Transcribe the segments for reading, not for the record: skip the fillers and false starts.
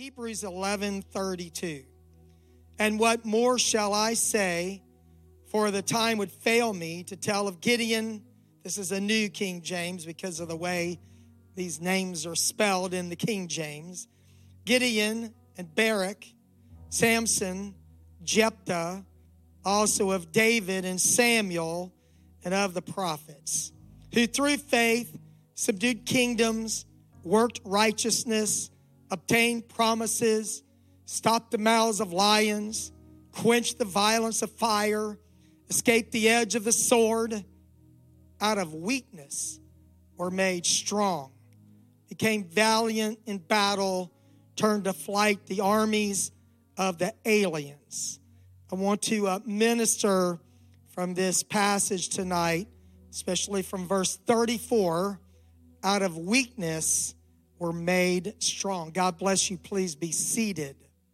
Hebrews 11:32. And what more shall I say? For the time would fail me to tell of Gideon. This is a new King James because of the way these names are spelled in the King James. Gideon and Barak, Samson, Jephthah, also of David and Samuel, and of the prophets, who through faith subdued kingdoms, worked righteousness, obtained promises, stopped the mouths of lions, quenched the violence of fire, escaped the edge of the sword, out of weakness were made strong, became valiant in battle, turned to flight the armies of the aliens. I want to minister from this passage tonight, especially from verse 34, out of weakness were made strong. God bless you. Please be seated.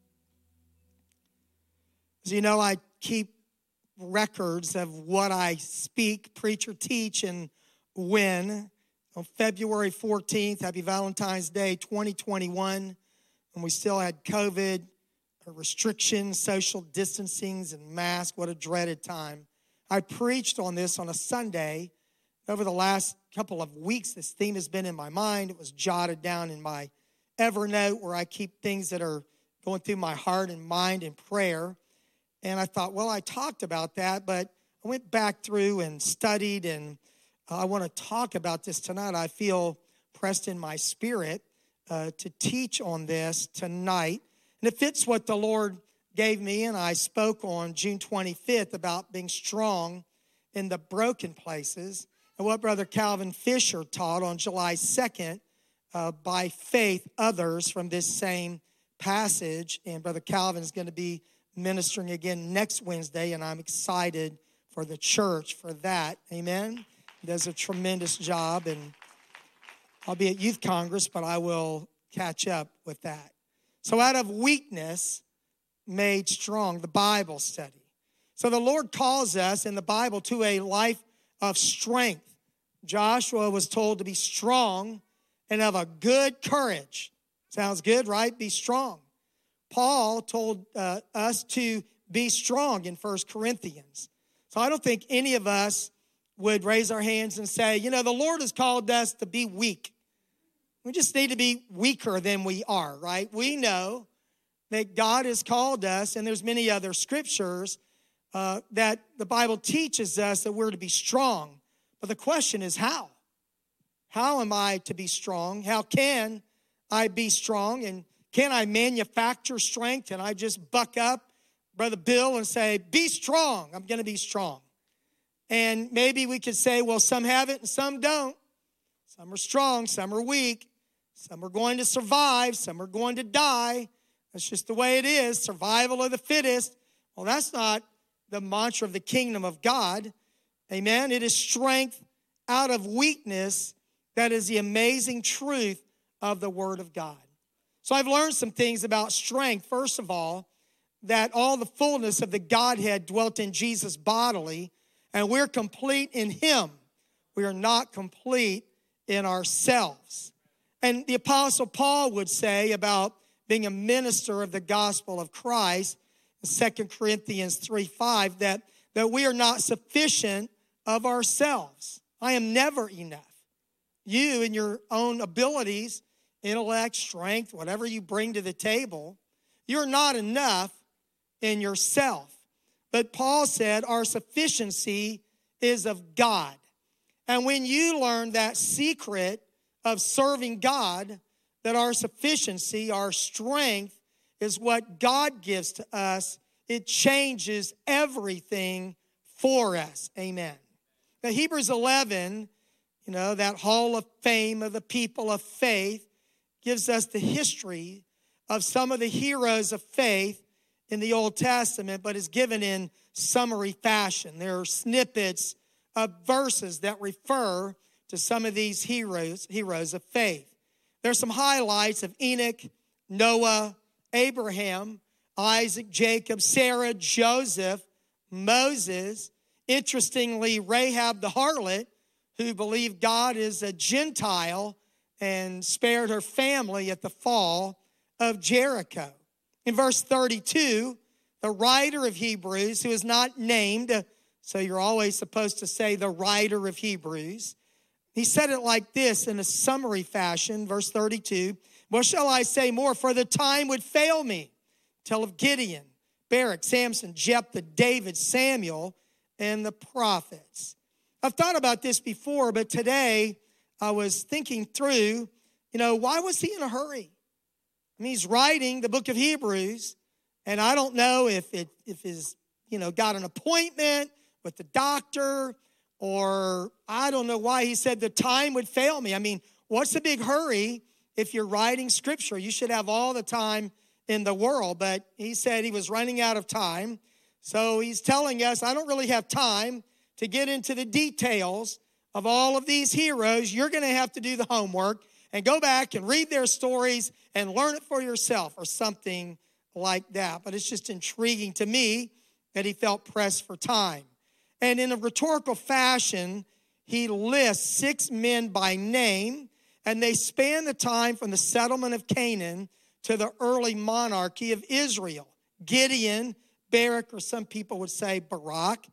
As you know, I keep records of what I speak, preach, or teach, and when. On February 14th, happy Valentine's Day 2021, when we still had COVID, restrictions, social distancings, and masks. What a dreaded time. I preached on this on a Sunday. Over the last couple of weeks, this theme has been in my mind. It was jotted down in my Evernote where I keep things that are going through my heart and mind in prayer. And I thought, well, I talked about that, but I went back through and studied, and I want to talk about this tonight. I feel pressed in my spirit to teach on this tonight. And it fits what the Lord gave me, and I spoke on June 25th about being strong in the broken places, and what Brother Calvin Fisher taught on July 2nd, by faith, others, from this same passage. And Brother Calvin is going to be ministering again next Wednesday, and I'm excited for the church for that. Amen. He does a tremendous job, and I'll be at Youth Congress, but I will catch up with that. So out of weakness made strong, the Bible study. So the Lord calls us in the Bible to a life of strength. Joshua was told to be strong and of a good courage. Sounds good, right? Be strong. Paul told us to be strong in 1 Corinthians. So I don't think any of us would raise our hands and say, you know, the Lord has called us to be weak. We just need to be weaker than we are, right? We know that God has called us, and there's many other scriptures that the Bible teaches us that we're to be strong. But the question is how? How am I to be strong? How can I be strong? And can I manufacture strength? Can I just buck up Brother Bill and say, be strong, I'm going to be strong? And maybe we could say, well, some have it and some don't. Some are strong, some are weak. Some are going to survive, some are going to die. That's just the way it is, survival of the fittest. Well, that's not the mantra of the kingdom of God. Amen. It is strength out of weakness. That is the amazing truth of the Word of God. So I've learned some things about strength. First of all, that all the fullness of the Godhead dwelt in Jesus bodily, and we're complete in Him. We are not complete in ourselves. And the Apostle Paul would say about being a minister of the gospel of Christ, in 2 Corinthians 3:5, that we are not sufficient of ourselves. I am never enough. You and your own abilities, intellect, strength, whatever you bring to the table, you're not enough in yourself. But Paul said our sufficiency is of God. And when you learn that secret of serving God, that our sufficiency, our strength is what God gives to us, it changes everything for us. Amen. Now, Hebrews 11, you know, that hall of fame of the people of faith, gives us the history of some of the heroes of faith in the Old Testament, but is given in summary fashion. There are snippets of verses that refer to some of these heroes of faith. There's some highlights of Enoch, Noah, Abraham, Isaac, Jacob, Sarah, Joseph, Moses. Interestingly, Rahab the harlot, who believed God is a Gentile and spared her family at the fall of Jericho. In verse 32, the writer of Hebrews, who is not named, so you're always supposed to say the writer of Hebrews, he said it like this in a summary fashion, verse 32, "What shall I say more? For the time would fail me. Tell of Gideon, Barak, Samson, Jephthah, David, Samuel, and the prophets." I've thought about this before, but today I was thinking through, why was he in a hurry? I mean, he's writing the book of Hebrews, and I don't know if his, got an appointment with the doctor, or I don't know why he said the time would fail me. I mean, what's the big hurry if you're writing scripture? You should have all the time in the world, but he said he was running out of time. So he's telling us, I don't really have time to get into the details of all of these heroes. You're going to have to do the homework and go back and read their stories and learn it for yourself, or something like that. But it's just intriguing to me that he felt pressed for time. And in a rhetorical fashion, he lists 6 men by name, and they span the time from the settlement of Canaan to the early monarchy of Israel. Gideon, Barak, or some people would say Barak.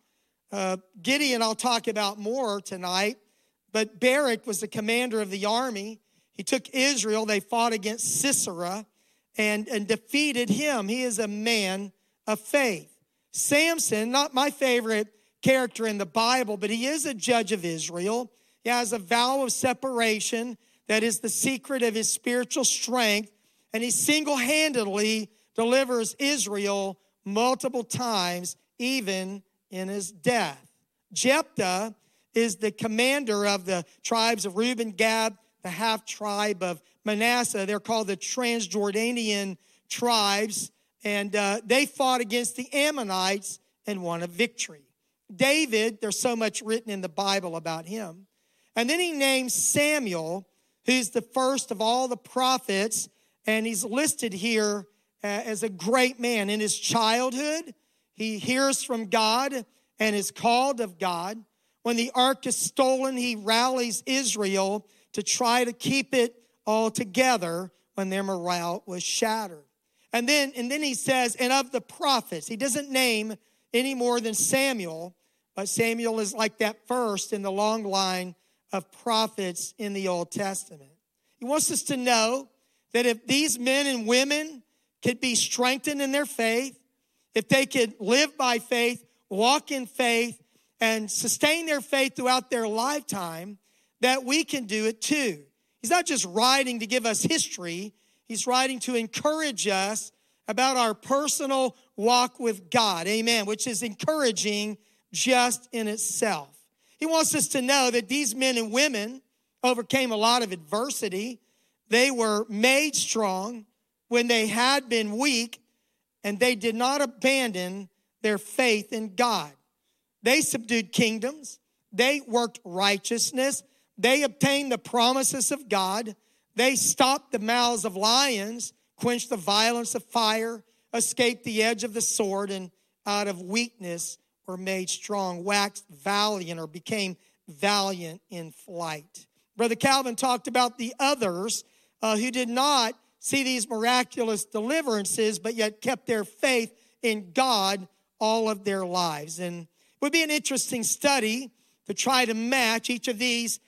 Gideon I'll talk about more tonight, but Barak was the commander of the army. He took Israel. They fought against Sisera and defeated him. He is a man of faith. Samson, not my favorite character in the Bible, but he is a judge of Israel. He has a vow of separation that is the secret of his spiritual strength, and he single-handedly delivers Israel multiple times, even in his death. Jephthah is the commander of the tribes of Reuben, Gad, the half-tribe of Manasseh. They're called the Transjordanian tribes, and they fought against the Ammonites and won a victory. David, there's so much written in the Bible about him. And then he names Samuel, who's the first of all the prophets, and he's listed here as a great man. In his childhood, he hears from God and is called of God. When the ark is stolen, he rallies Israel to try to keep it all together when their morale was shattered. And then he says, and of the prophets, he doesn't name any more than Samuel, but Samuel is like that first in the long line of prophets in the Old Testament. He wants us to know that if these men and women could be strengthened in their faith, if they could live by faith, walk in faith, and sustain their faith throughout their lifetime, that we can do it too. He's not just writing to give us history. He's writing to encourage us about our personal walk with God, amen, which is encouraging just in itself. He wants us to know that these men and women overcame a lot of adversity. They were made strong when they had been weak, and they did not abandon their faith in God. They subdued kingdoms. They worked righteousness. They obtained the promises of God. They stopped the mouths of lions, quenched the violence of fire, escaped the edge of the sword, and out of weakness were made strong, waxed valiant, or became valiant in flight. Brother Calvin talked about the others who did not see these miraculous deliverances, but yet kept their faith in God all of their lives. And it would be an interesting study to try to match each of these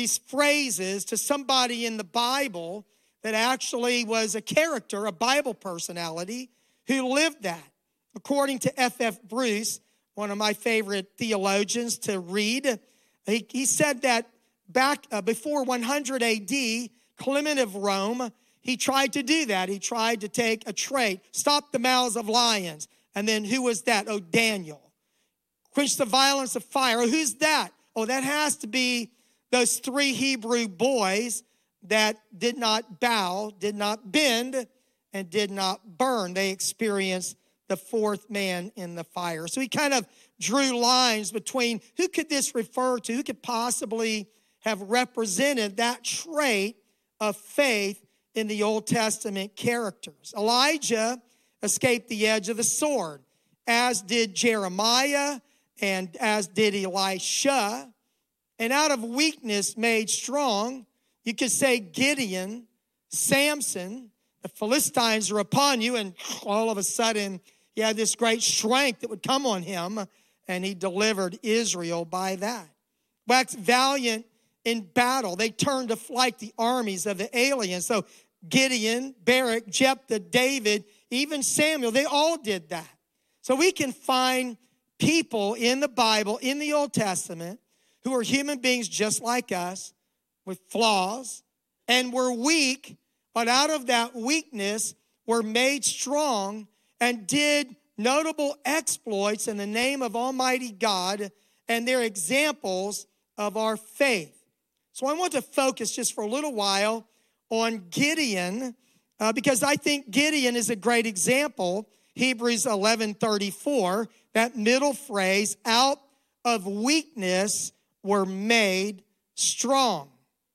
phrases to somebody in the Bible that actually was a character, a Bible personality, who lived that. According to F.F. Bruce, one of my favorite theologians to read, he said that back before 100 A.D., Clement of Rome, he tried to do that. He tried to take a trait, stop the mouths of lions. And then who was that? Oh, Daniel. Quench the violence of fire. Oh, who's that? Oh, that has to be those 3 Hebrew boys that did not bow, did not bend, and did not burn. They experienced the 4th man in the fire. So he kind of drew lines between who could this refer to, who could possibly have represented that trait of faith in the Old Testament characters. Elijah escaped the edge of the sword, as did Jeremiah and as did Elisha. And out of weakness made strong, you could say Gideon, Samson, the Philistines are upon you, and all of a sudden he had this great strength that would come on him, and he delivered Israel by that. Waxed valiant in battle. They turned to flight the armies of the aliens. So Gideon, Barak, Jephthah, David, even Samuel, they all did that. So we can find people in the Bible, in the Old Testament, who are human beings just like us, with flaws, and were weak, but out of that weakness were made strong and did notable exploits in the name of Almighty God, and they're examples of our faith. So I want to focus just for a little while on Gideon, because I think Gideon is a great example. Hebrews 11:34, that middle phrase, out of weakness were made strong.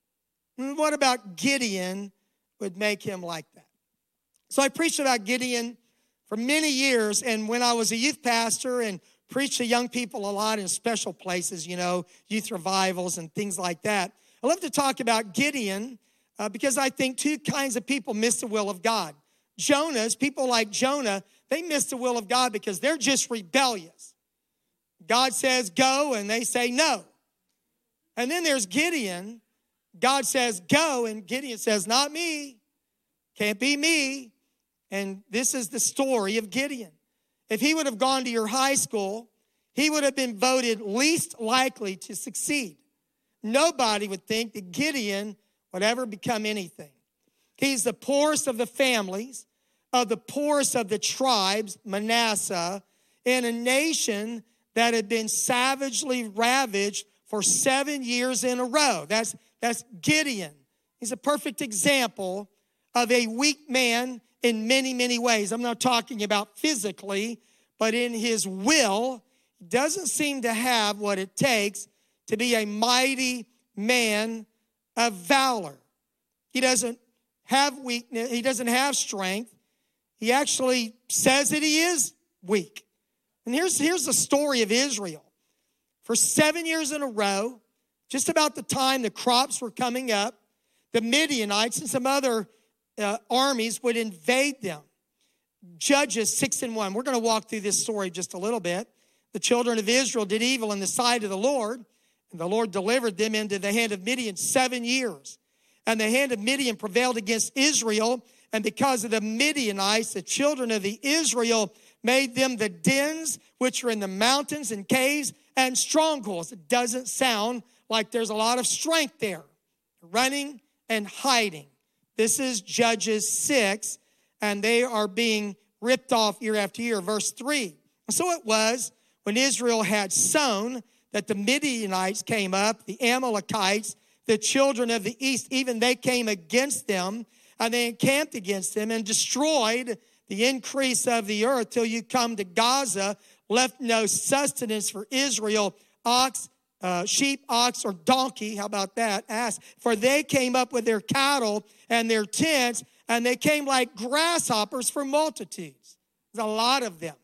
And what about Gideon would make him like that? So I preached about Gideon for many years, and when I was a youth pastor and preached to young people a lot in special places, youth revivals and things like that, I love to talk about Gideon because I think two kinds of people miss the will of God. People like Jonah, they miss the will of God because they're just rebellious. God says go, and they say no. And then there's Gideon. God says go, and Gideon says, not me. Can't be me. And this is the story of Gideon. If he would have gone to your high school, he would have been voted least likely to succeed. Nobody would think that Gideon would ever become anything. He's the poorest of the families, of the poorest of the tribes, Manasseh, in a nation that had been savagely ravaged for 7 years in a row. That's Gideon. He's a perfect example of a weak man in many, many ways. I'm not talking about physically, but in his will, he doesn't seem to have what it takes to be a mighty man of valor. He doesn't have weakness. He doesn't have strength. He actually says that he is weak. And here's the story of Israel. For 7 years in a row, just about the time the crops were coming up, the Midianites and some other armies would invade them. Judges 6:1. We're going to walk through this story just a little bit. The children of Israel did evil in the sight of the Lord, and the Lord delivered them into the hand of Midian 7 years. And the hand of Midian prevailed against Israel, and because of the Midianites, the children of the Israel made them the dens which are in the mountains and caves and strongholds. It doesn't sound like there's a lot of strength there. Running and hiding. This is Judges 6, and they are being ripped off year after year. Verse 3. So it was when Israel had sown that the Midianites came up, the Amalekites, the children of the east, even they came against them, and they encamped against them and destroyed the increase of the earth till you come to Gaza, left no sustenance for Israel, sheep, ox, or donkey. How about that? Ass. For they came up with their cattle and their tents, and they came like grasshoppers for multitudes. There's a lot of them.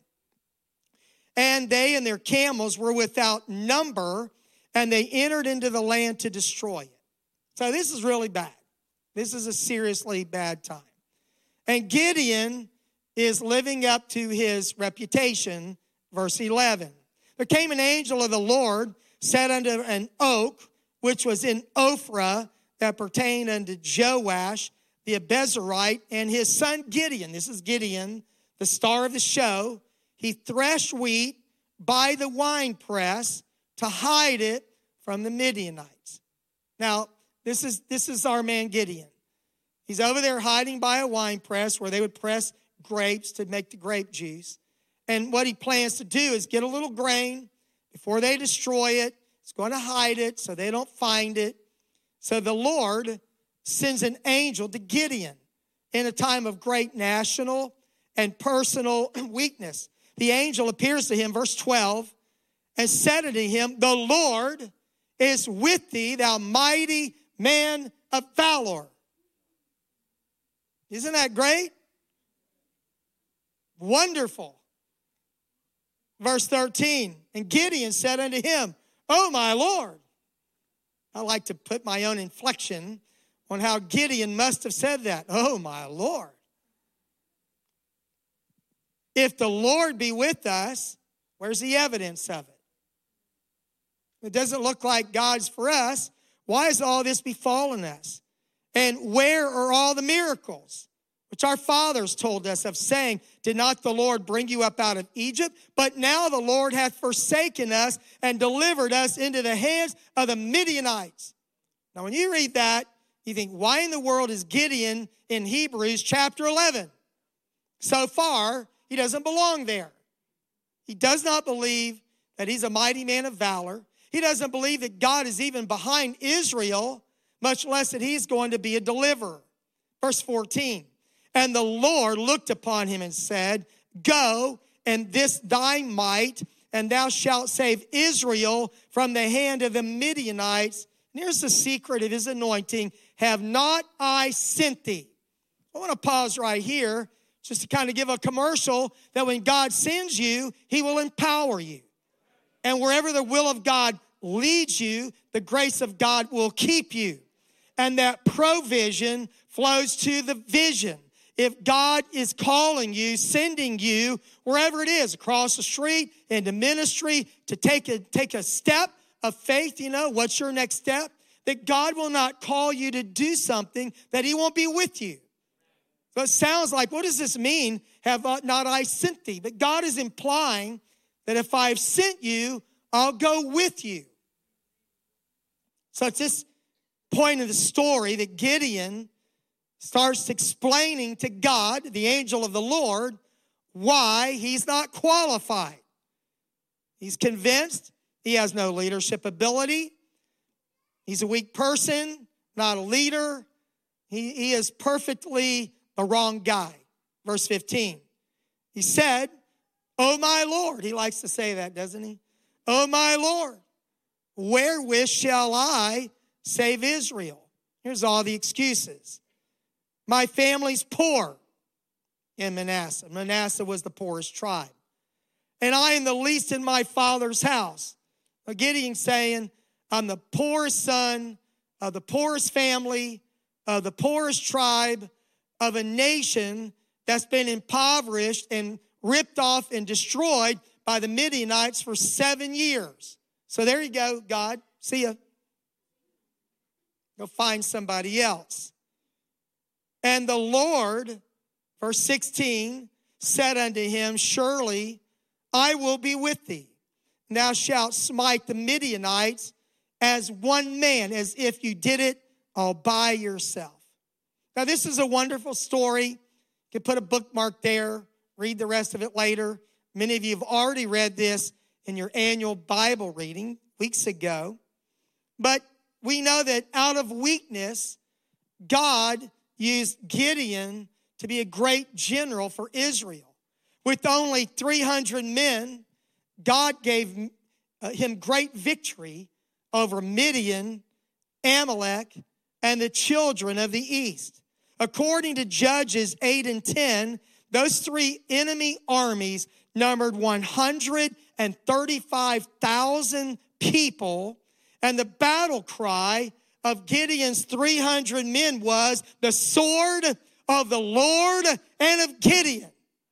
And they and their camels were without number, and they entered into the land to destroy it. So this is really bad. This is a seriously bad time. And Gideon is living up to his reputation. Verse 11. There came an angel of the Lord, sat under an oak, which was in Ophrah, that pertained unto Joash, the Abezerite, and his son Gideon. This is Gideon, the star of the show. He threshed wheat by the winepress to hide it from the Midianites. Now, this is our man Gideon. He's over there hiding by a winepress where they would press grapes to make the grape juice. And what he plans to do is get a little grain before they destroy it. He's going to hide it so they don't find it. So the Lord sends an angel to Gideon in a time of great national and personal weakness. The angel appears to him, verse 12, and said unto him, the Lord is with thee, thou mighty man of valor. Isn't that great? Wonderful. Verse 13, and Gideon said unto him, O my Lord. I like to put my own inflection on how Gideon must have said that. Oh my Lord. If the Lord be with us, where's the evidence of it? It doesn't look like God's for us. Why has all this befallen us? And where are all the miracles which our fathers told us of, saying, did not the Lord bring you up out of Egypt? But now the Lord hath forsaken us and delivered us into the hands of the Midianites. Now, when you read that, you think, why in the world is Gideon in Hebrews chapter 11? So far, he doesn't belong there. He does not believe that he's a mighty man of valor. He doesn't believe that God is even behind Israel, much less that he's going to be a deliverer. Verse 14, and the Lord looked upon him and said, go, and this thy might, and thou shalt save Israel from the hand of the Midianites. And here's the secret of his anointing. Have not I sent thee? I want to pause right here just to kind of give a commercial that when God sends you, he will empower you. And wherever the will of God leads you, the grace of God will keep you. And that provision flows to the vision. If God is calling you, sending you, wherever it is, across the street, into ministry, to take a step of faith, what's your next step? That God will not call you to do something that he won't be with you. So it sounds like, what does this mean? Have not I sent thee? But God is implying that if I've sent you, I'll go with you. So it's this point of the story that Gideon starts explaining to God, the angel of the Lord, why he's not qualified. He's convinced he has no leadership ability. He's a weak person, not a leader. He is perfectly the wrong guy. Verse 15. He said, oh my Lord. He likes to say that, doesn't he? Oh my Lord, wherewith shall I save Israel? Here's all the excuses. My family's poor in Manasseh. Manasseh was the poorest tribe. And I am the least in my father's house. Now Gideon's saying, I'm the poorest son of the poorest family, of the poorest tribe, of a nation that's been impoverished and ripped off and destroyed by the Midianites for 7 years. So there you go, God. See ya. Go find somebody else. And the Lord, verse 16, said unto him, surely I will be with thee. And thou shalt smite the Midianites as one man, as if you did it all by yourself. Now, this is a wonderful story. You can put a bookmark there, read the rest of it later. Many of you have already read this in your annual Bible reading weeks ago. But we know that out of weakness, God used Gideon to be a great general for Israel. With only 300 men, God gave him great victory over Midian, Amalek, and the children of the east. According to Judges 8 and 10, those three enemy armies numbered 135,000 people, and the battle cry of Gideon's 300 men was the sword of the Lord and of Gideon.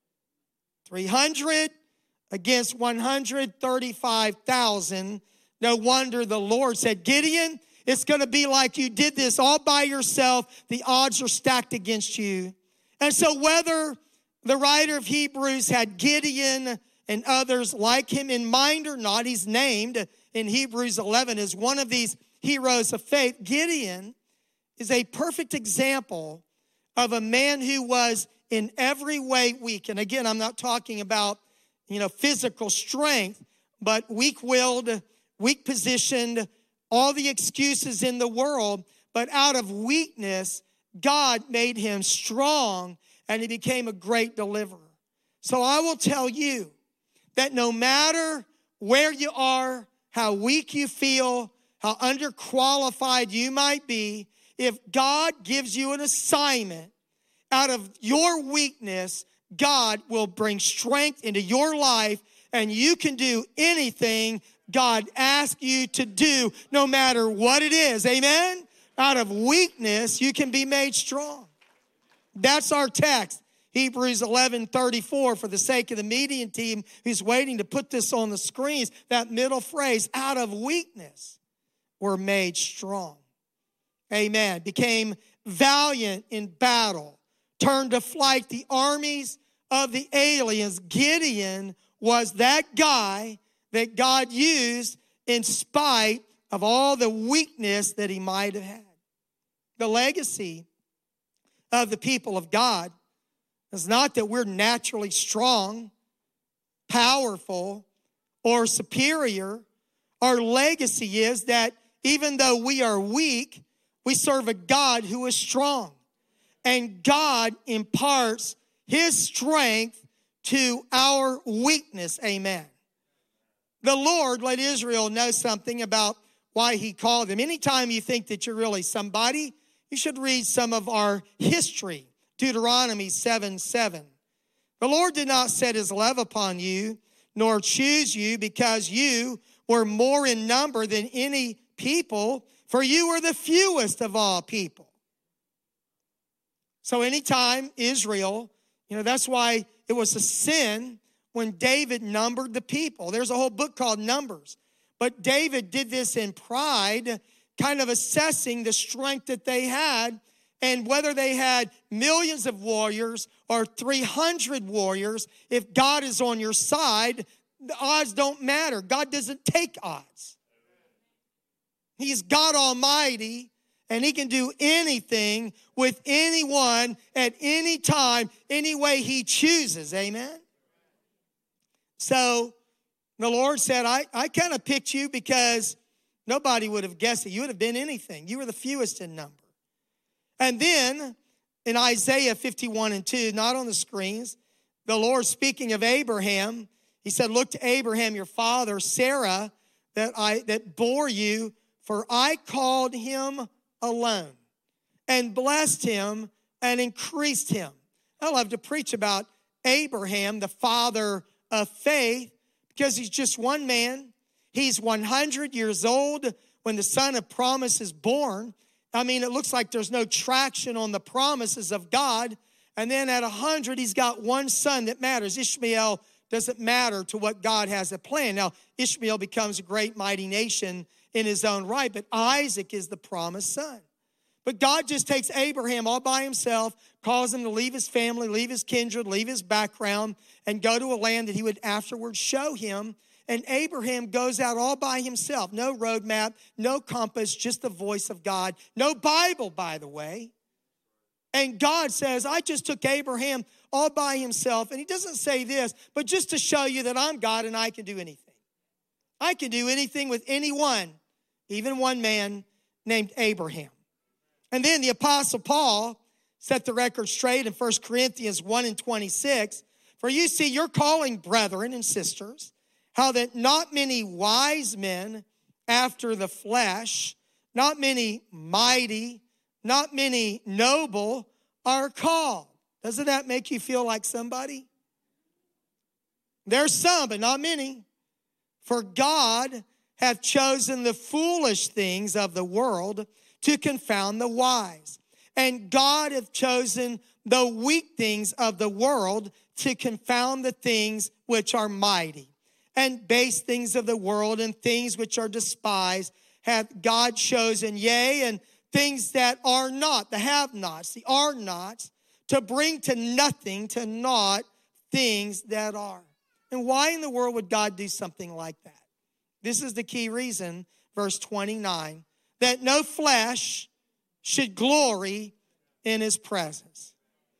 300 against 135,000. No wonder the Lord said, Gideon, it's going to be like you did this all by yourself. The odds are stacked against you. And so whether the writer of Hebrews had Gideon and others like him in mind or not, he's named in Hebrews 11 as one of these heroes of faith. Gideon is a perfect example of a man who was in every way weak. And again, I'm not talking about, physical strength, but weak-willed, weak-positioned, all the excuses in the world. But out of weakness, God made him strong, and he became a great deliverer. So I will tell you that no matter where you are, how weak you feel, how underqualified you might be, if God gives you an assignment, out of your weakness, God will bring strength into your life, and you can do anything God asks you to do, no matter what it is. Amen? Out of weakness, you can be made strong. That's our text. Hebrews 11:34, for the sake of the media team who's waiting to put this on the screens, that middle phrase, out of weakness were made strong. Amen. Became valiant in battle, turned to flight the armies of the aliens. Gideon was that guy that God used in spite of all the weakness that he might have had. The legacy of the people of God is not that we're naturally strong, powerful, or superior. Our legacy is that even though we are weak, we serve a God who is strong. And God imparts his strength to our weakness. Amen. The Lord let Israel know something about why he called them. Anytime you think that you're really somebody, you should read some of our history. Deuteronomy 7:7. The Lord did not set his love upon you, nor choose you because you were more in number than any people, for you were the fewest of all people. So anytime Israel, that's why it was a sin when David numbered the people. There's a whole book called Numbers. But David did this in pride, kind of assessing the strength that they had, and whether they had millions of warriors or 300 warriors, if God is on your side, the odds don't matter. God doesn't take odds. He's God Almighty, and he can do anything with anyone at any time, any way he chooses. Amen? So the Lord said, I kind of picked you because nobody would have guessed it. You would have been anything. You were the fewest in number. And then in Isaiah 51:2, not on the screens, the Lord speaking of Abraham, he said, look to Abraham, your father, Sarah, that bore you, for I called him alone and blessed him and increased him. I love to preach about Abraham, the father of faith, because he's just one man. He's 100 years old when the son of promise is born. I mean, it looks like there's no traction on the promises of God. And then at 100, he's got one son that matters. Ishmael doesn't matter to what God has a plan. Now, Ishmael becomes a great, mighty nation in his own right, but Isaac is the promised son. But God just takes Abraham all by himself, calls him to leave his family, leave his kindred, leave his background, and go to a land that he would afterwards show him. And Abraham goes out all by himself. No roadmap, no compass, just the voice of God. No Bible, by the way. And God says, I just took Abraham all by himself. And he doesn't say this, but just to show you that I'm God and I can do anything. I can do anything with anyone, even one man named Abraham. And then the Apostle Paul set the record straight in 1 Corinthians 1:26. For you see, you're calling brethren and sisters, how that not many wise men after the flesh, not many mighty, not many noble are called. Doesn't that make you feel like somebody? There's some, but not many. For God hath chosen the foolish things of the world to confound the wise. And God hath chosen the weak things of the world to confound the things which are mighty. And base things of the world and things which are despised hath God chosen, yea, and things that are not, the have-nots, the are-nots, to bring to nothing, to naught, things that are. And why in the world would God do something like that? This is the key reason, verse 29, that no flesh should glory in his presence.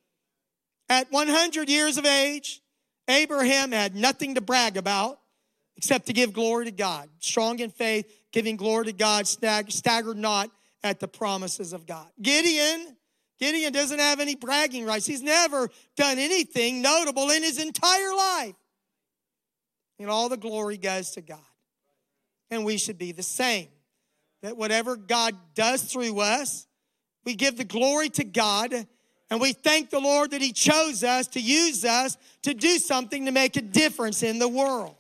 At 100 years of age, Abraham had nothing to brag about except to give glory to God. Strong in faith, giving glory to God, staggered not at the promises of God. Gideon doesn't have any bragging rights. He's never done anything notable in his entire life. And all the glory goes to God. And we should be the same. That whatever God does through us, we give the glory to God, and we thank the Lord that he chose us to use us to do something to make a difference in the world.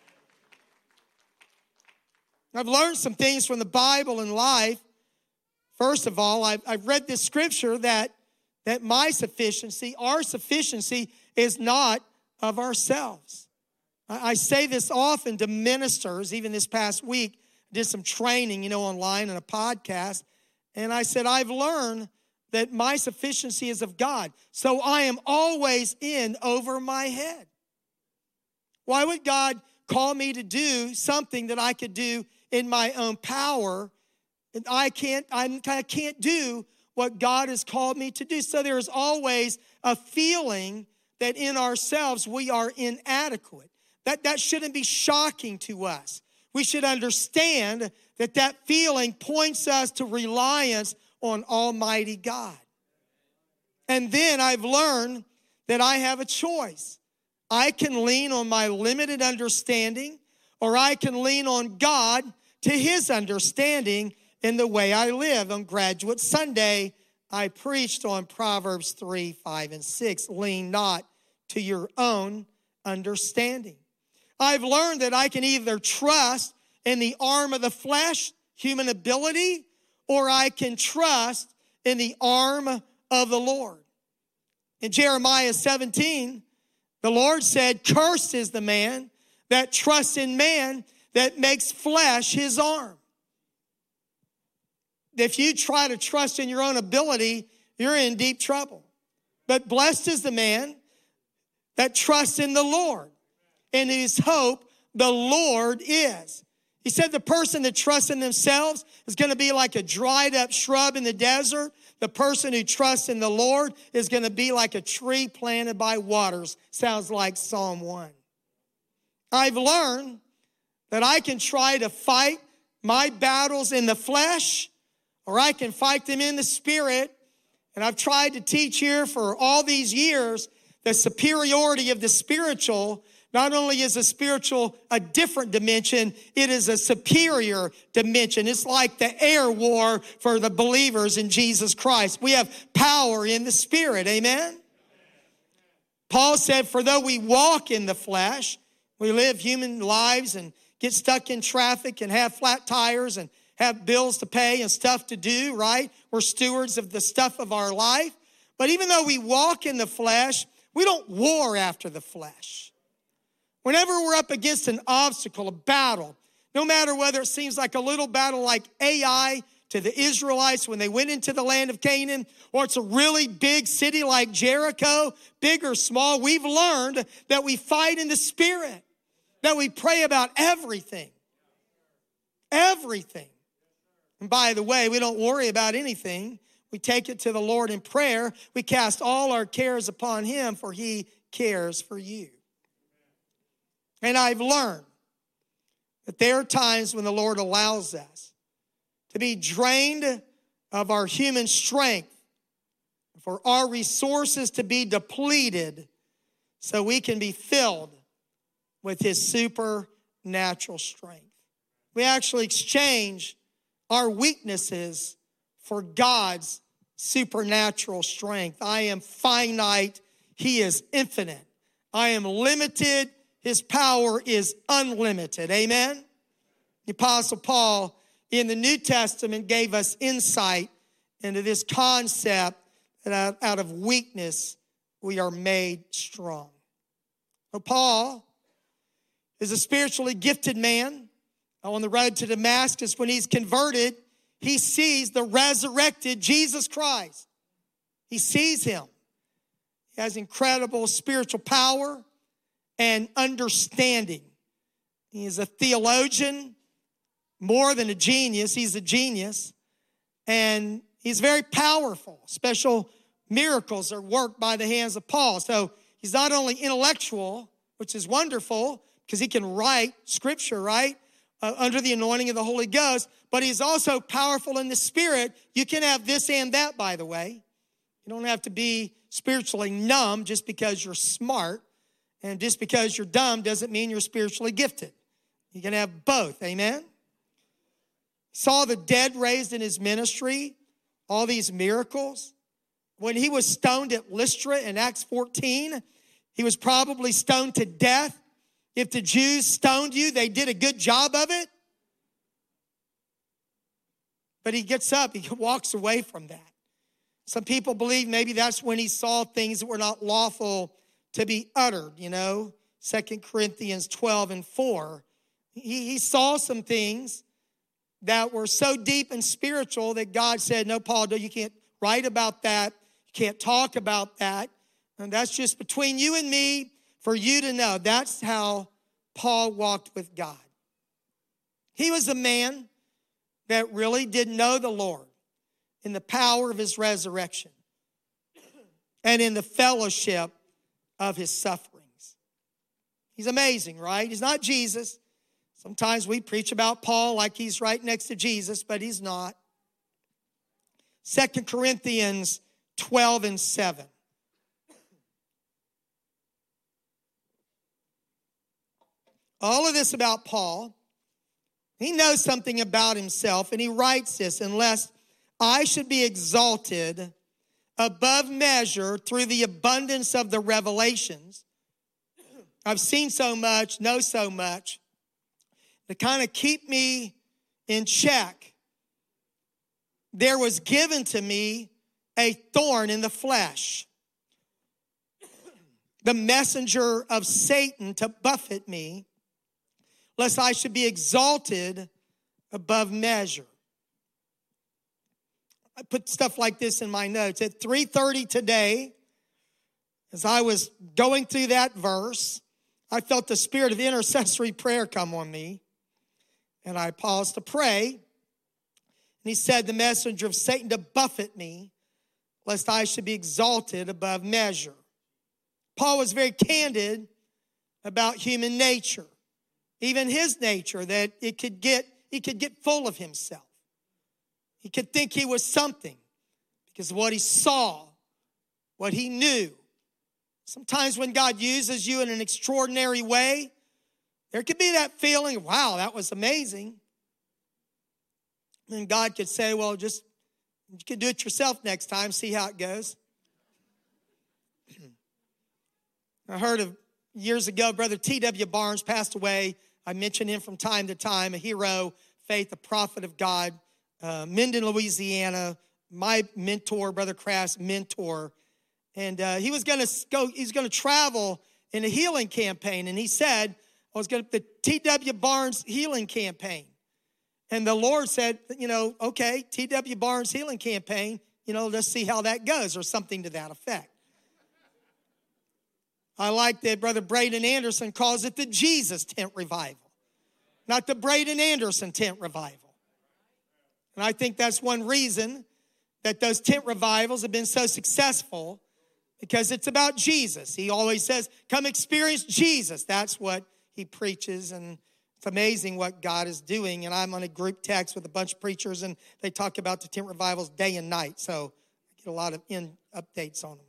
I've learned some things from the Bible and life. First of all, I've read this scripture that that my sufficiency, our sufficiency, is not of ourselves. I say this often to ministers. Even this past week, I did some training, online on a podcast. And I said, I've learned that my sufficiency is of God. So I am always in over my head. Why would God call me to do something that I could do in my own power? And I can't do what God has called me to do. So there is always a feeling that in ourselves we are inadequate. That shouldn't be shocking to us. We should understand that feeling points us to reliance on Almighty God. And then I've learned that I have a choice. I can lean on my limited understanding, or I can lean on God to his understanding in the way I live. On Graduate Sunday, I preached on Proverbs 3, 5, and 6. Lean not to your own understanding. I've learned that I can either trust in the arm of the flesh, human ability, or I can trust in the arm of the Lord. In Jeremiah 17, the Lord said, cursed is the man that trusts in man, that makes flesh his arm. If you try to trust in your own ability, you're in deep trouble. But blessed is the man that trusts in the Lord, in whose hope the Lord is. He said the person that trusts in themselves is going to be like a dried up shrub in the desert. The person who trusts in the Lord is going to be like a tree planted by waters. Sounds like Psalm 1. I've learned that I can try to fight my battles in the flesh, or I can fight them in the spirit. And I've tried to teach here for all these years the superiority of the spiritual. Not only is the spiritual a different dimension, it is a superior dimension. It's like the air war for the believers in Jesus Christ. We have power in the spirit, amen? Paul said, for though we walk in the flesh, we live human lives and get stuck in traffic and have flat tires and have bills to pay and stuff to do, right? We're stewards of the stuff of our life. But even though we walk in the flesh, we don't war after the flesh. Whenever we're up against an obstacle, a battle, no matter whether it seems like a little battle like Ai to the Israelites when they went into the land of Canaan, or it's a really big city like Jericho, big or small, we've learned that we fight in the spirit, that we pray about everything. Everything. And by the way, we don't worry about anything. We take it to the Lord in prayer. We cast all our cares upon him, for he cares for you. And I've learned that there are times when the Lord allows us to be drained of our human strength, for our resources to be depleted so we can be filled with his supernatural strength. We actually exchange our weaknesses for God's supernatural strength. I am finite. He is infinite. I am limited. His power is unlimited. Amen? The Apostle Paul in the New Testament gave us insight into this concept that out of weakness we are made strong. So Paul is a spiritually gifted man. On the road to Damascus, when he's converted, he sees the resurrected Jesus Christ. He sees him. He has incredible spiritual power and understanding. He is a theologian, more than a genius. He's a genius. And he's very powerful. Special miracles are worked by the hands of Paul. So he's not only intellectual, which is wonderful, because he can write scripture, right? Under the anointing of the Holy Ghost, but he's also powerful in the spirit. You can have this and that, by the way. You don't have to be spiritually numb just because you're smart, and just because you're dumb doesn't mean you're spiritually gifted. You can have both, amen? Saw the dead raised in his ministry, all these miracles. When he was stoned at Lystra in Acts 14, he was probably stoned to death. If the Jews stoned you, they did a good job of it. But he gets up, he walks away from that. Some people believe maybe that's when he saw things that were not lawful to be uttered, 2 Corinthians 12:4. He saw some things that were so deep and spiritual that God said, no, Paul, you can't write about that. You can't talk about that. And that's just between you and me for you to know. That's how Paul walked with God. He was a man that really did know the Lord in the power of his resurrection and in the fellowship of his sufferings. He's amazing, right? He's not Jesus. Sometimes we preach about Paul like he's right next to Jesus, but he's not. 2 Corinthians 12:7. All of this about Paul. He knows something about himself, and he writes this, unless I should be exalted above measure through the abundance of the revelations. I've seen so much, know so much, to kind of keep me in check. There was given to me a thorn in the flesh, the messenger of Satan to buffet me, lest I should be exalted above measure. I put stuff like this in my notes. At 3:30 today, as I was going through that verse, I felt the spirit of intercessory prayer come on me. And I paused to pray. And he said, the messenger of Satan to buffet me, lest I should be exalted above measure. Paul was very candid about human nature. Even his nature, that he could get full of himself. He could think he was something because of what he saw, what he knew. Sometimes when God uses you in an extraordinary way, there could be that feeling, wow, that was amazing. And God could say, well, just you can do it yourself next time, see how it goes. I heard of years ago, Brother T.W. Barnes passed away. I mention him from time to time, a hero, faith, a prophet of God, Minden, Louisiana, my mentor, Brother Crass' mentor. And he was going to travel in a healing campaign. And he said, the T.W. Barnes healing campaign. And the Lord said, okay, T.W. Barnes healing campaign, let's see how that goes, or something to that effect. I like that Brother Braden Anderson calls it the Jesus tent revival, not the Braden Anderson tent revival. And I think that's one reason that those tent revivals have been so successful, because it's about Jesus. He always says, come experience Jesus. That's what he preaches, and it's amazing what God is doing. And I'm on a group text with a bunch of preachers, and they talk about the tent revivals day and night, so I get a lot of updates on them.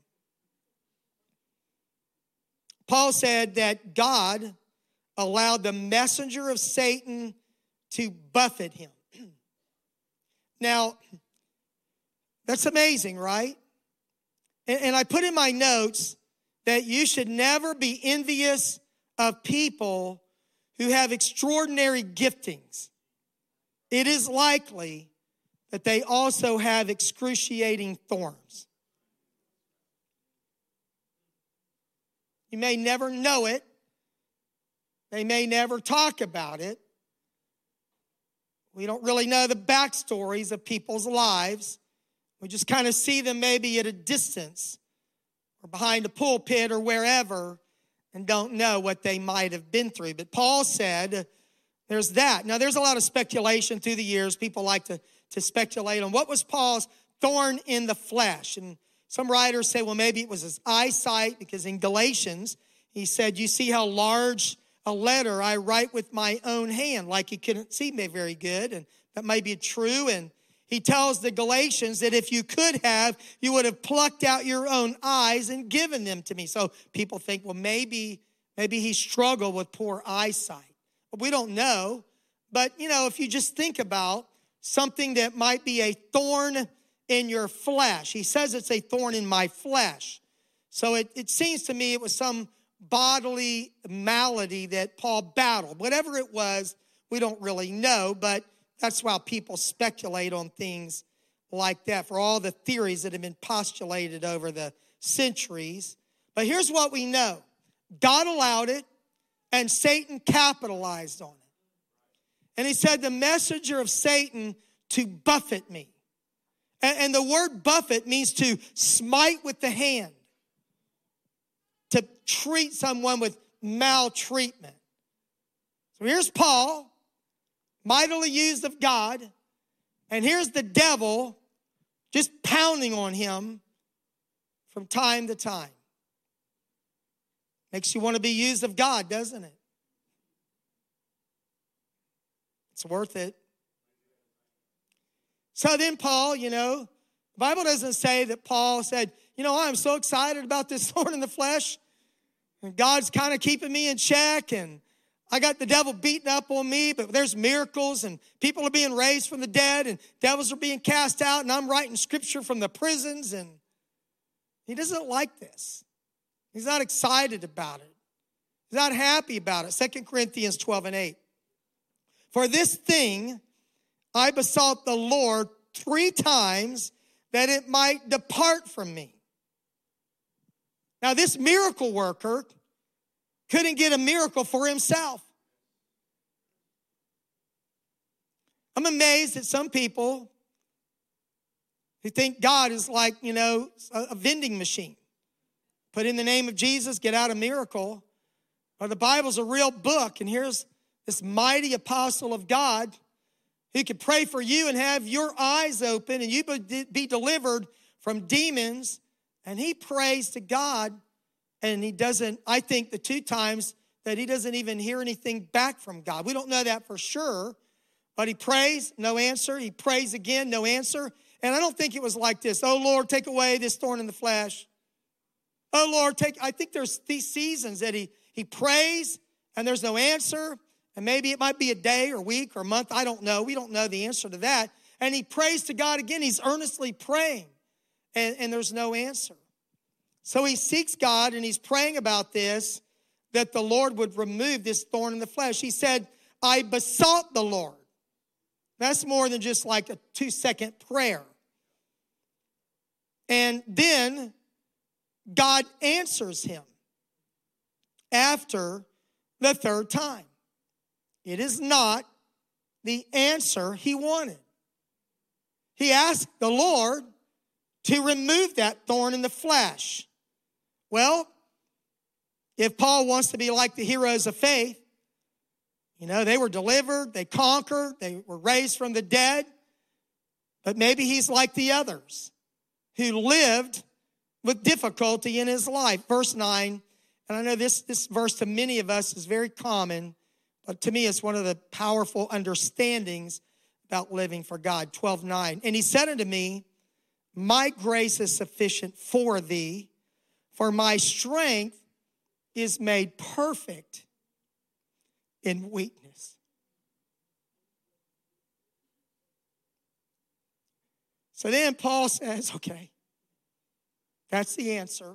Paul said that God allowed the messenger of Satan to buffet him. Now, that's amazing, right? And I put in my notes that you should never be envious of people who have extraordinary giftings. It is likely that they also have excruciating thorns. You may never know it. They may never talk about it. We don't really know the backstories of people's lives. We just kind of see them maybe at a distance or behind a pulpit or wherever, and don't know what they might have been through. But Paul said there's that. Now, there's a lot of speculation through the years. People like to speculate on what was Paul's thorn in the flesh. And some writers say, well, maybe it was his eyesight, because in Galatians, he said, you see how large a letter I write with my own hand, like he couldn't see me very good. And that may be true. And he tells the Galatians that if you could have, you would have plucked out your own eyes and given them to me. So people think, well, maybe he struggled with poor eyesight. But we don't know. But, if you just think about something that might be a thorn in your flesh. He says it's a thorn in my flesh. So it seems to me it was some bodily malady that Paul battled. Whatever it was, we don't really know, but that's why people speculate on things like that for all the theories that have been postulated over the centuries. But here's what we know. God allowed it, and Satan capitalized on it. And he said, the messenger of Satan to buffet me. And the word buffet means to smite with the hand, to treat someone with maltreatment. So here's Paul, mightily used of God, and here's the devil just pounding on him from time to time. Makes you want to be used of God, doesn't it? It's worth it. So then Paul, the Bible doesn't say that Paul said, I'm so excited about this thorn in the flesh, and God's kind of keeping me in check, and I got the devil beating up on me, but there's miracles, and people are being raised from the dead, and devils are being cast out, and I'm writing scripture from the prisons, and he doesn't like this. He's not excited about it. He's not happy about it. 2 Corinthians 12:8. For this thing I besought the Lord 3 times that it might depart from me. Now this miracle worker couldn't get a miracle for himself. I'm amazed at some people who think God is like, a vending machine. Put in the name of Jesus, get out a miracle. Or the Bible's a real book, and here's this mighty apostle of God who could pray for you and have your eyes open and you be delivered from demons. And he prays to God, and he doesn't, I think the 2 times that he doesn't even hear anything back from God. We don't know that for sure, but he prays, no answer. He prays again, no answer. And I don't think it was like this. Oh, Lord, take away this thorn in the flesh. Oh, Lord, I think there's these seasons that he prays and there's no answer. And maybe it might be a day or week or month. I don't know. We don't know the answer to that. And he prays to God again. He's earnestly praying and there's no answer. So he seeks God and he's praying about this, that the Lord would remove this thorn in the flesh. He said, I besought the Lord. That's more than just like a 2-second prayer. And then God answers him after the 3rd time. It is not the answer he wanted. He asked the Lord to remove that thorn in the flesh. Well, if Paul wants to be like the heroes of faith, they were delivered, they conquered, they were raised from the dead, but maybe he's like the others who lived with difficulty in his life. Verse 9, and I know this verse to many of us is very common, but to me it's one of the powerful understandings about living for God. 12:9, and he said unto me, my grace is sufficient for thee, for my strength is made perfect in weakness. So then Paul says, okay, that's the answer.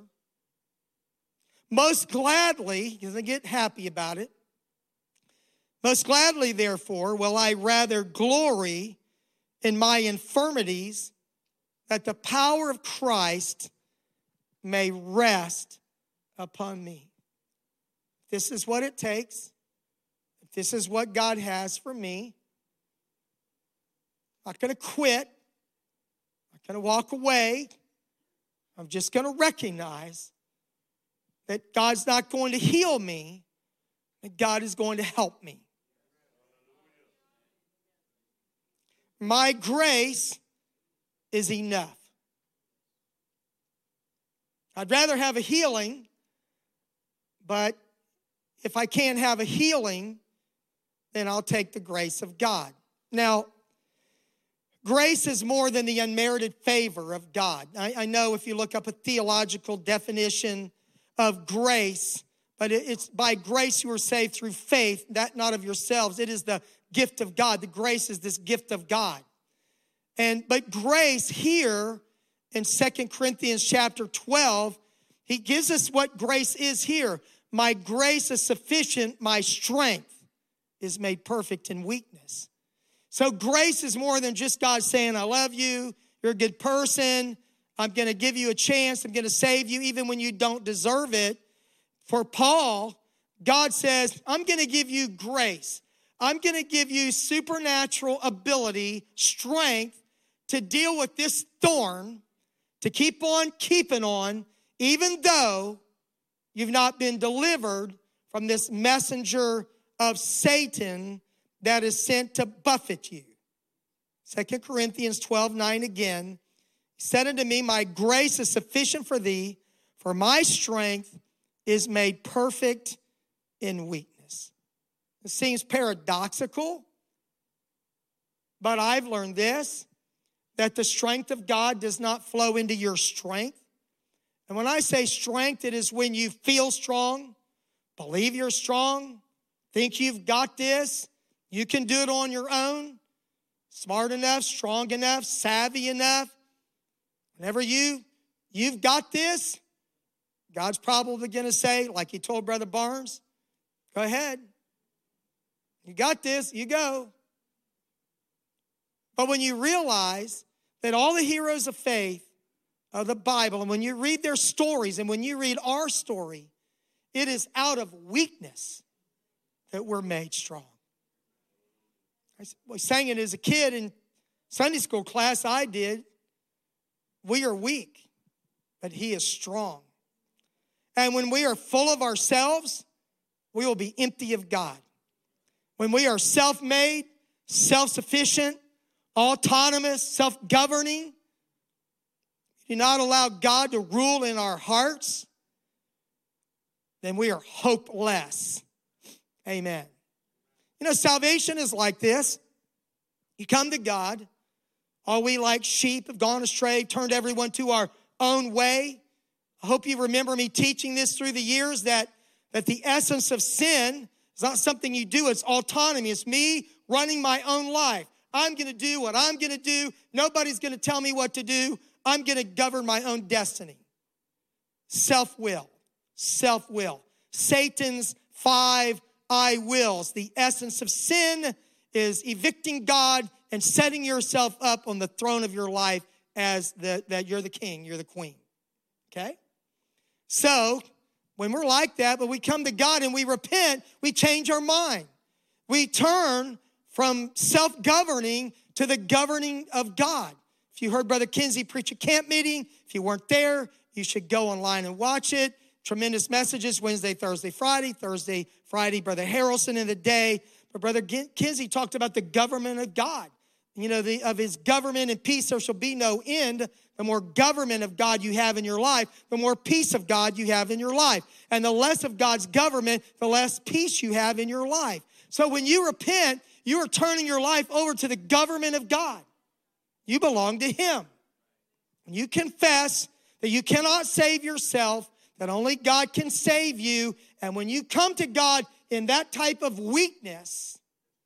Most gladly, he doesn't get happy about it. Most gladly, therefore, will I rather glory in my infirmities, that the power of Christ may rest upon me. This is what it takes. This is what God has for me. I'm not going to quit. I'm not going to walk away. I'm just going to recognize that God's not going to heal me, that God is going to help me. My grace is enough. I'd rather have a healing, but if I can't have a healing, then I'll take the grace of God. Now, grace is more than the unmerited favor of God. I know if you look up a theological definition of grace, but it's by grace you are saved through faith, that not of yourselves. It is the gift of God. The grace is this gift of God. But grace here in 2 Corinthians chapter 12, he gives us what grace is here. My grace is sufficient, my strength is made perfect in weakness. So grace is more than just God saying, I love you, You're a good person. I'm going to give you a chance. I'm going to save you even when you don't deserve it. For Paul, God says, I'm going to give you grace. I'm going to give you supernatural ability, strength to deal with this thorn, to keep on keeping on, even though you've not been delivered from this messenger of Satan that is sent to buffet you. 2 Corinthians 12:9 again. He said unto me, my grace is sufficient for thee, for my strength is made perfect in weakness. It seems paradoxical, but I've learned this, that the strength of God does not flow into your strength. And when I say strength, it is when you feel strong, believe you're strong, think you've got this, you can do it on your own, smart enough, strong enough, savvy enough. Whenever you've got this, God's probably going to say, like he told Brother Barnes, go ahead. You got this, you go. But when you realize that all the heroes of faith of the Bible, and when you read their stories, and when you read our story, it is out of weakness that we're made strong. I sang it as a kid in Sunday school class, I did. We are weak, but he is strong. And when we are full of ourselves, we will be empty of God. When we are self-made, self-sufficient, autonomous, self-governing, do not allow God to rule in our hearts, then we are hopeless. Amen. You know, salvation is like this. You come to God. All we like sheep have gone astray, turned everyone to our own way. I hope you remember me teaching this through the years, that the essence of sin is not something you do. It's autonomy. It's me running my own life. I'm going to do what I'm going to do. Nobody's going to tell me what to do. I'm going to govern my own destiny. Self-will. Self-will. Satan's 5 I wills. The essence of sin is evicting God and setting yourself up on the throne of your life as that you're the king, you're the queen. Okay? So, when we're like that, but we come to God and we repent, we change our mind. We turn from self-governing to the governing of God. If you heard Brother Kinsey preach a camp meeting, if you weren't there, you should go online and watch it. Tremendous messages, Wednesday, Thursday, Friday. Thursday, Friday, Brother Harrelson in the day. But Brother Kinsey talked about the government of God. You know, of his government and peace, there shall be no end. The more government of God you have in your life, the more peace of God you have in your life. And the less of God's government, the less peace you have in your life. So when you repent, you are turning your life over to the government of God. You belong to him. You confess that you cannot save yourself, that only God can save you. And when you come to God in that type of weakness,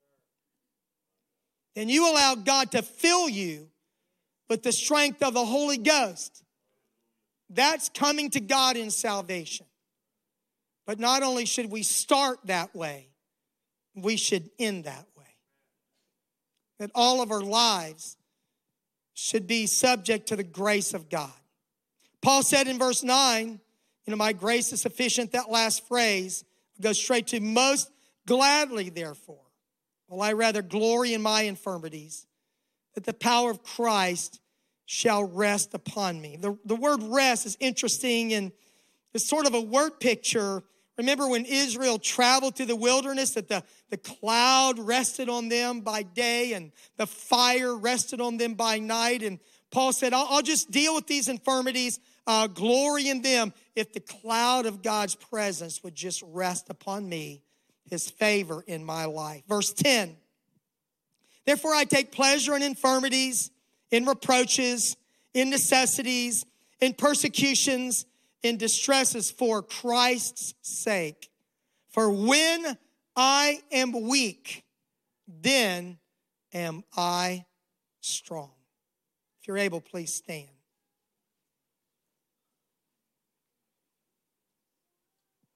then you allow God to fill you with the strength of the Holy Ghost. That's coming to God in salvation. But not only should we start that way, we should end that way. That all of our lives should be subject to the grace of God. Paul said in verse 9, my grace is sufficient. That last phrase goes straight to most gladly, therefore, will I rather glory in my infirmities, that the power of Christ shall rest upon me. The word rest is interesting, and it's sort of a word picture. Remember when Israel traveled through the wilderness, that the cloud rested on them by day and the fire rested on them by night. And Paul said, I'll just deal with these infirmities, glory in them, if the cloud of God's presence would just rest upon me, his favor in my life. Verse 10, therefore I take pleasure in infirmities, in reproaches, in necessities, in persecutions, in distresses for Christ's sake. For when I am weak, then am I strong. If you're able, please stand.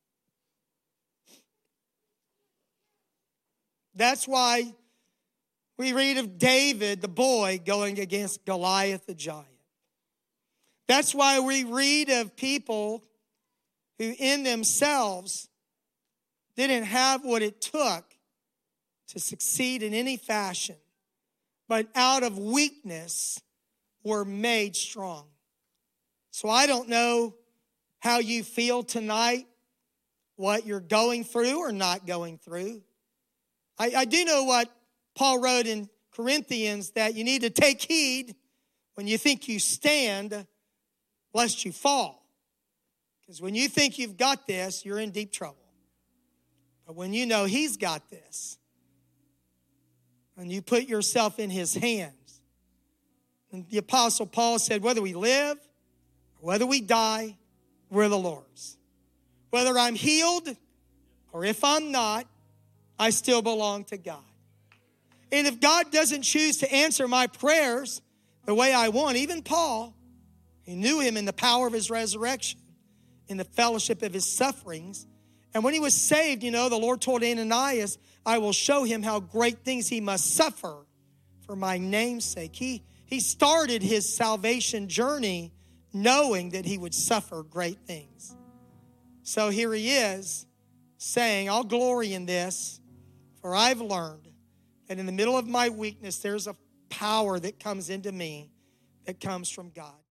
That's why We read of David, the boy, going against Goliath, the giant. That's why we read of people who in themselves didn't have what it took to succeed in any fashion, but out of weakness were made strong. So I don't know how you feel tonight, what you're going through or not going through. I do know what Paul wrote in Corinthians, that you need to take heed when you think you stand, lest you fall. Because when you think you've got this, you're in deep trouble. But when you know he's got this, and you put yourself in his hands, and the Apostle Paul said, whether we live or whether we die, we're the Lord's. Whether I'm healed or if I'm not, I still belong to God. And if God doesn't choose to answer my prayers the way I want, even Paul, he knew him in the power of his resurrection, in the fellowship of his sufferings. And when he was saved, the Lord told Ananias, I will show him how great things he must suffer for my name's sake. He started his salvation journey knowing that he would suffer great things. So here he is saying, I'll glory in this, for I've learned that in the middle of my weakness, there's a power that comes into me that comes from God.